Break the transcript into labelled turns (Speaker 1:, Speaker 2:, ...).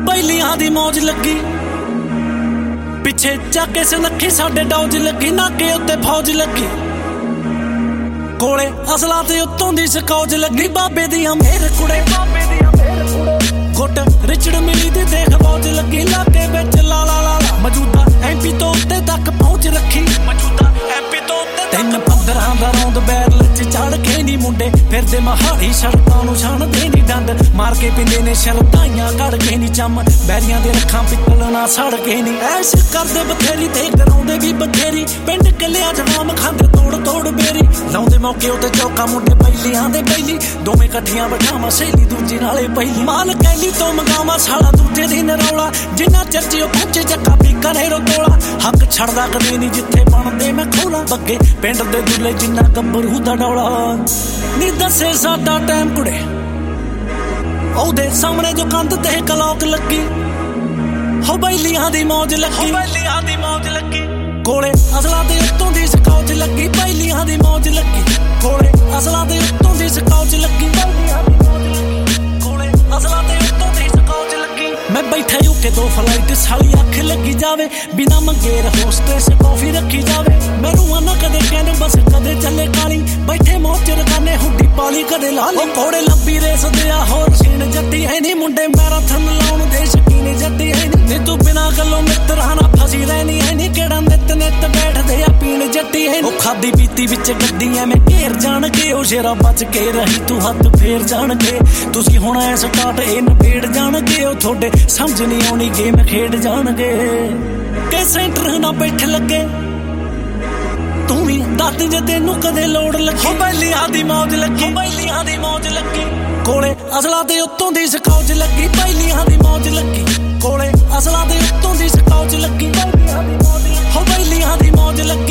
Speaker 1: बैलियां दी मौज लगी पिछे चाके सुनखी साडे डौज लगी नाके उत्ते फौज लगी कोले असला ते उत्तों दी सकौज लगी बाबे दियां मेरे कुड़े गुट रिचड़ मिली दी देख फौज लगी लाके बिच ला ला ला मौजूदा MP तो उत्ते तक पहुंच रखी मौजूदा MP तो उत्ते 3-15 दा रौंद बैरल च चढ़ के नी मुंडे फिरदे महाड़ी सड़कां नूं छाणदे नी डंड मार के पिंदे ने शरताइयां कड़ के नी चम बैरियां दे रखां पित्तल ना सड़ के नी ऐश करदे बथेरी ते कराउंदे भी बथेरी पिंड कलियां जवाम खांदे तोड़ तोड़ बेरी लाउंदे मौके उत्ते चौका मुंडे बैलियां दे बैली दोवें कट्ठियां बिठावां सहेली दूजी नाले पहली माल कैली तो मंगावां साला दूजे दिन रौला जिन्ना चर्चे ओ पहुंचे चक्का पीका ने रोला हक छड़दा कदे नी जिथे बनदे मैं खोला बग्गे पिंड दे दुले जिन्ना गब्बरू दा डौला नी दसे साडा टाइम कुड़े ओदे सामने जो कंध ते कलौक लगी हो बैलियां दी मौज लगी कोले असला दे उत्तों दी सकौच लगी बैलियां दी मौज लगी कोले असला दे उत्तों दी सकौच लगी कोले असला दे उत्तों दी सकौच लगी मैं बैठा यूके 2 फ्लाइट साली अख लगी जावे बिना मंगेर होस्टेस कॉफी रखी जावे मैनू आना कदे कहने बस कदे चले काली बैठे मौज रखाने हुड्डी पाली कदे लाली कोड़े लंबी रेस दिया होर सीन जट्टी है नी मुंडे मैराथन लाउन दे शकीन जट्टी है नी तू बिना गल्लों मित्राना फसी रहनी है नी केड़ा नित नित बैठदे आ पीण जट्टी है ओ खादी पीती विच गड्डियां में घेर जाणगे ओ शेरा बच के रही तू हथ फेर जाणगे तुसी हुण ऐ स्टार्ट ए नबेड़ जाणगे ओ थोड़े समझ नहीं आउणी गेम खेड जाणगे के सेंटर ना बैठ लगे तू भी दस जे तेनू कदे लोड़ लगी बैलियां दी मौज लगी कोले असला दे उत्तों दी सकौच लगी बैलियां दी मौज लगी कोले असला दे उत्तों दी सकौच लगी हो बैलियां दी मौज लगी